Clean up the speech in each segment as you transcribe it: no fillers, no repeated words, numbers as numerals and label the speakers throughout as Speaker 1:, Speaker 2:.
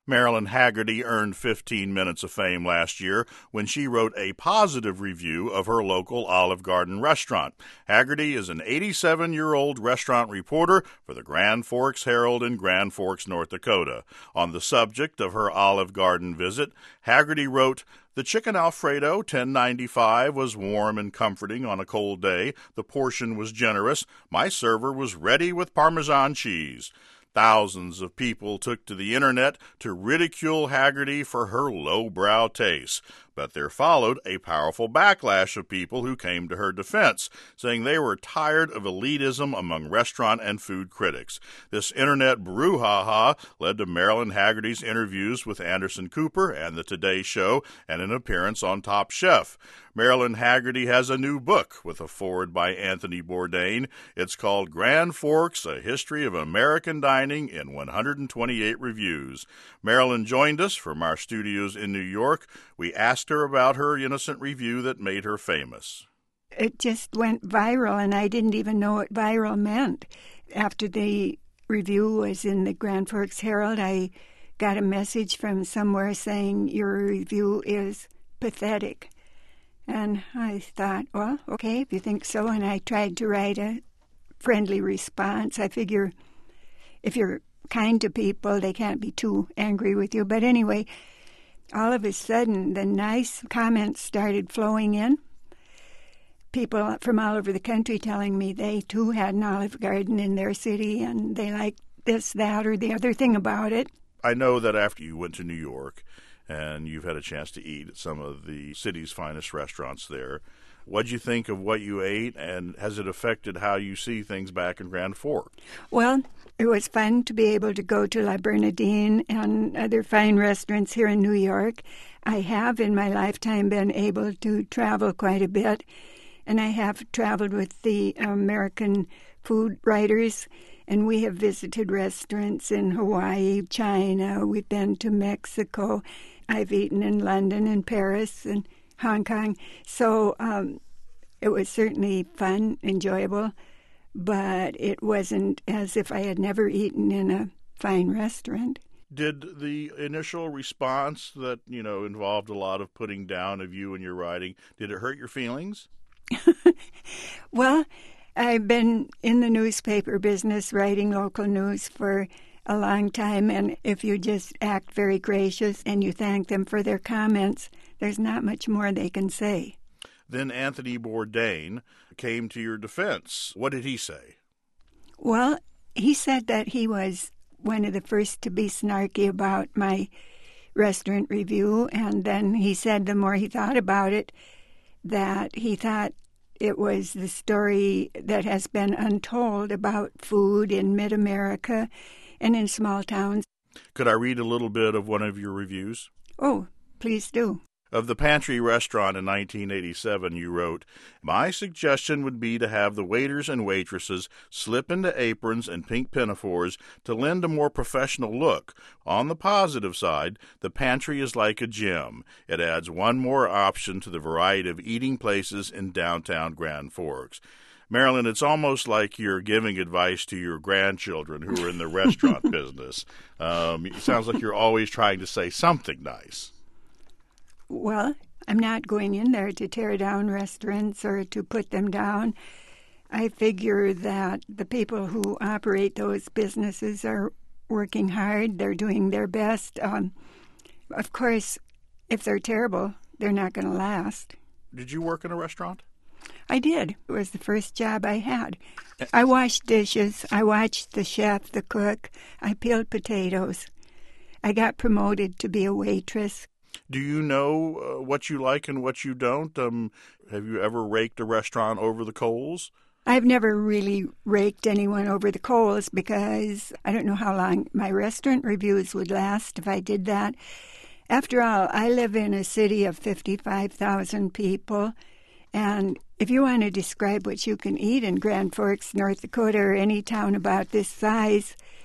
Speaker 1: Marilyn Haggerty earned 15 minutes of fame last year when she wrote a positive review of her local Olive Garden restaurant. Haggerty is an 87-year-old restaurant reporter for the Grand Forks Herald in Grand Forks, North Dakota. On the subject of her Olive Garden visit, Haggerty wrote, "The chicken Alfredo, $10.95, was warm and comforting on a cold day. The portion was generous. My server was ready with Parmesan cheese." Thousands of people took to the internet to ridicule Haggerty for her lowbrow tastes. But there followed a powerful backlash of people who came to her defense, saying they were tired of elitism among restaurant and food critics. This internet brouhaha led to Marilyn Haggerty's interviews with Anderson Cooper and The Today Show and an appearance on Top Chef. Marilyn Haggerty has a new book with a foreword by Anthony Bourdain. It's called Grand Forks, A History of American Dining in 128 Reviews. Marilyn joined us from our studios in New York. We asked her about her innocent review that made her famous.
Speaker 2: It just went viral, and I didn't even know what viral meant. After the review was in the Grand Forks Herald, I got a message from somewhere saying, "Your review is pathetic." And I thought, well, okay, if you think so. And I tried to write a friendly response. I figure if you're kind to people, they can't be too angry with you. But anyway, all of a sudden, the nice comments started flowing in. People from all over the country telling me they, too, had an Olive Garden in their city, and they liked this, that, or the other thing about it.
Speaker 1: I know that after you went to New York, and you've had a chance to eat at some of the city's finest restaurants there, what'd you think of what you ate, and has it affected how you see things back in Grand Forks?
Speaker 2: Well, it was fun to be able to go to La Bernardine and other fine restaurants here in New York. I have in my lifetime been able to travel quite a bit, and I have traveled with the American food writers, and we have visited restaurants in Hawaii, China. We've been to Mexico. I've eaten in London and Paris and Hong Kong. So it was certainly fun, enjoyable, but it wasn't as if I had never eaten in a fine restaurant.
Speaker 1: Did the initial response that, involved a lot of putting down of you and your writing, did it hurt your feelings?
Speaker 2: Well, I've been in the newspaper business, writing local news for a long time, and if you just act very gracious and you thank them for their comments, there's not much more they can say.
Speaker 1: Then Anthony Bourdain came to your defense. What did he say?
Speaker 2: Well, he said that he was one of the first to be snarky about my restaurant review, and then he said the more he thought about it, that he thought it was the story that has been untold about food in mid-America and in small towns.
Speaker 1: Could I read a little bit of one of your reviews?
Speaker 2: Oh, please do.
Speaker 1: Of the Pantry restaurant in 1987, you wrote, "My suggestion would be to have the waiters and waitresses slip into aprons and pink pinafores to lend a more professional look. On the positive side, the pantry is like a gym. It adds one more option to the variety of eating places in downtown Grand Forks." Marilyn, it's almost like you're giving advice to your grandchildren who are in the restaurant business. It sounds like you're always trying to say something nice.
Speaker 2: Well, I'm not going in there to tear down restaurants or to put them down. I figure that the people who operate those businesses are working hard. They're doing their best. Of course, if they're terrible, they're not going to last.
Speaker 1: Did you work in a restaurant?
Speaker 2: I did. It was the first job I had. I washed dishes. I watched the chef, the cook. I peeled potatoes. I got promoted to be a waitress.
Speaker 1: Do you know what you like and what you don't? Have you ever raked a restaurant over the coals?
Speaker 2: I've never really raked anyone over the coals because I don't know how long my restaurant reviews would last if I did that. After all, I live in a city of 55,000 people, and if you want to describe what you can eat in Grand Forks, North Dakota, or any town about this size,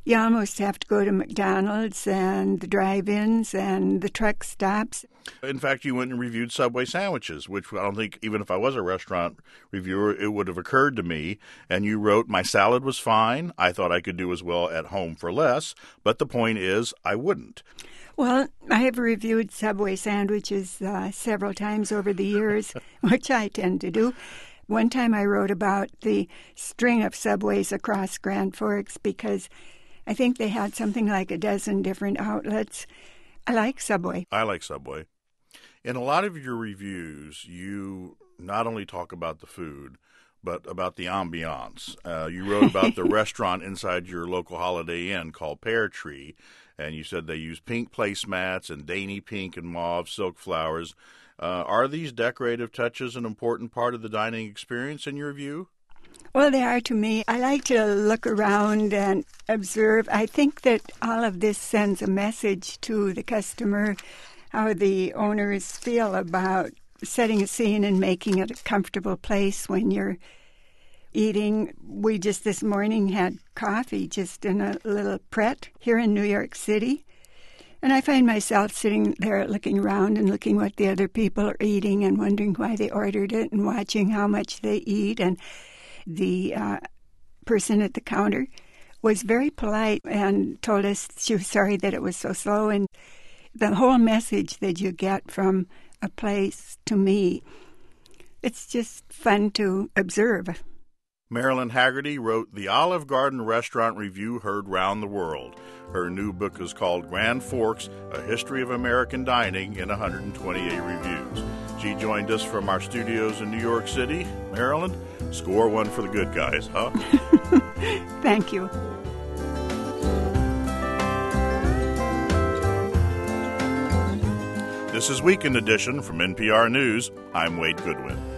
Speaker 2: You almost have to go to McDonald's and the drive-ins and the truck stops.
Speaker 1: In fact, you went and reviewed Subway sandwiches, which I don't think, even if I was a restaurant reviewer, it would have occurred to me. And you wrote, "My salad was fine. I thought I could do as well at home for less, but the point is I wouldn't."
Speaker 2: Well, I have reviewed Subway sandwiches several times over the years, which I tend to do. One time I wrote about the string of Subways across Grand Forks because I think they had something like a dozen different outlets. I like Subway.
Speaker 1: I like Subway. In a lot of your reviews, you not only talk about the food, but about the ambiance. You wrote about the restaurant inside your local Holiday Inn called Pear Tree, and you said they use pink placemats and dainty pink and mauve silk flowers. Are these decorative touches an important part of the dining experience in your view?
Speaker 2: Well, they are to me. I like to look around and observe. I think that all of this sends a message to the customer, how the owners feel about setting a scene and making it a comfortable place when you're eating. We just this morning had coffee just in a little Pret here in New York City. And I find myself sitting there looking around and looking what the other people are eating and wondering why they ordered it and watching how much they eat. And the person at the counter was very polite and told us she was sorry that it was so slow. And the whole message that you get from a place, to me, it's just fun to observe.
Speaker 1: Marilyn Hagerty wrote the Olive Garden Restaurant Review Heard Round the World. Her new book is called Grand Forks, A History of American Dining in 128 Reviews. She joined us from our studios in New York City. Marilyn, score one for the good guys, huh?
Speaker 2: Thank you.
Speaker 1: This is Weekend Edition from NPR News. I'm Wade Goodwin.